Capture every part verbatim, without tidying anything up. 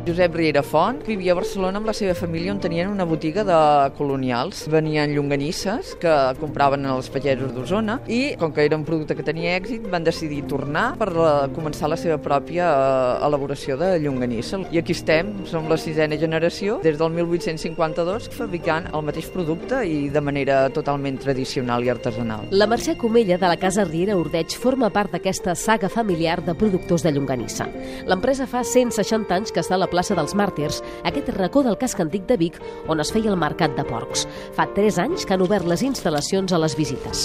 Josep Riera Font vivia a Barcelona amb la seva família, on tenien una botiga de colonials. Venien llonganisses que compraven als pagesos d'Osona i, com que era un producte que tenia èxit, van decidir tornar per començar la seva pròpia elaboració de llonganissa. I aquí estem, som la sisena generació, des del mil vuit-cents cinquanta-dos, fabricant el mateix producte i de manera totalment tradicional i artesanal. La Mercè Comella de la Casa Riera Ordeig forma part d'aquesta saga familiar de productors de llonganissa. L'empresa fa cent seixanta anys que està a la plaça dels Màrtirs, aquest racó del casc antic de Vic, on es feia el mercat de porcs. Fa tres anys que han obert les instal·lacions a les visites.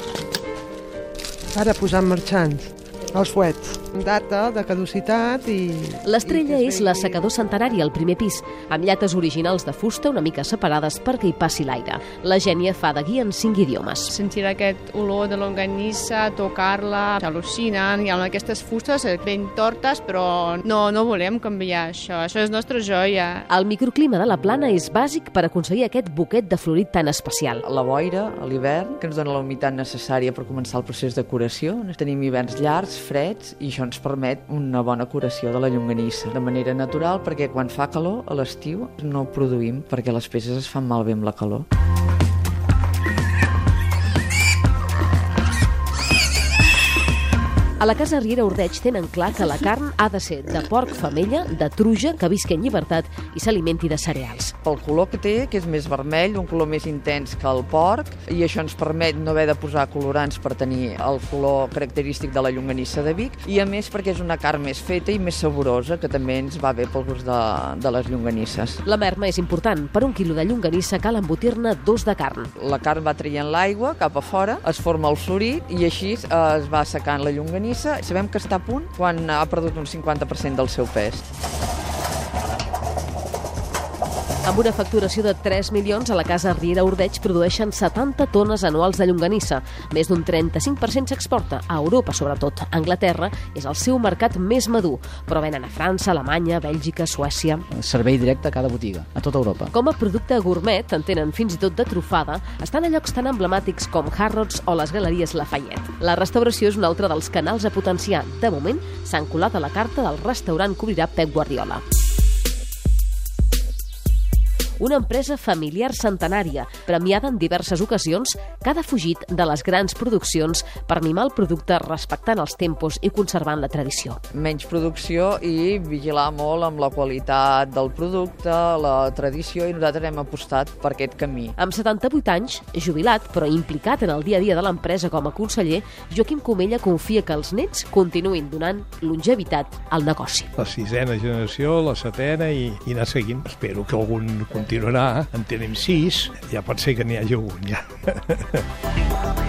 Ara posant marxants, els fuets, data de caducitat i... L'estrella és l'assecador centenari al primer pis, amb llates originals de fusta una mica separades perquè hi passi l'aire. La Gènia fa de guia en cinc idiomes. Sentir aquest olor de longanissa, tocar-la, s'al·lucinen, hi ha aquestes fustes ben tortes, però no, no volem canviar això, això és nostra joia. El microclima de la plana és bàsic per aconseguir aquest buquet de florit tan especial. La boira, a l'hivern, que ens dona la humitat necessària per començar el procés de curació. Tenim hiverns llargs, freds, i això ens permet una bona curació de la llonganissa de manera natural, perquè quan fa calor a l'estiu no produïm perquè les peces es fan malbé amb la calor. A la Casa Riera Ordeig tenen clar que la carn ha de ser de porc femella, de truja, que visqui en llibertat i s'alimenti de cereals. Pel color que té, que és més vermell, un color més intens que el porc, i això ens permet no haver de posar colorants per tenir el color característic de la llonganissa de Vic, i a més perquè és una carn més feta i més saborosa, que també ens va bé pel gust de, de les llonganisses. La merma és important. Per un quilo de llonganissa cal embotir-ne dos de carn. La carn va traient l'aigua cap a fora, es forma el florit i així es va assecant la llonganissa. Sabem que està a punt quan ha perdut un cinquanta per cent del seu pes. Amb una facturació de tres milions, a la Casa Riera Ordeig produeixen setanta tones anuals de llonganissa. Més d'un trenta-cinc per cent s'exporta, a Europa sobretot. Anglaterra és el seu mercat més madur, però venen a França, Alemanya, Bèlgica, Suècia... Servei directe a cada botiga, a tota Europa. Com a producte gourmet, en tenen fins i tot de trufada, estan a llocs tan emblemàtics com Harrods o les Galeries Lafayette. La restauració és un altre dels canals a potenciar. De moment, s'han colat a la carta del restaurant que obrirà Pep Guardiola. Una empresa familiar centenària, premiada en diverses ocasions, que ha defugit de les grans produccions per mimar el producte respectant els tempos i conservant la tradició. Menys producció i vigilar molt amb la qualitat del producte, la tradició, i nosaltres hem apostat per aquest camí. Amb setanta-vuit anys, jubilat però implicat en el dia a dia de l'empresa com a conseller, Joaquim Comella confia que els nets continuïn donant longevitat al negoci. La sisena generació, la setena i, i anar seguint. Espero que algun continuarà, en tenim sis, ja pot ser que n'hi hagi algun ja.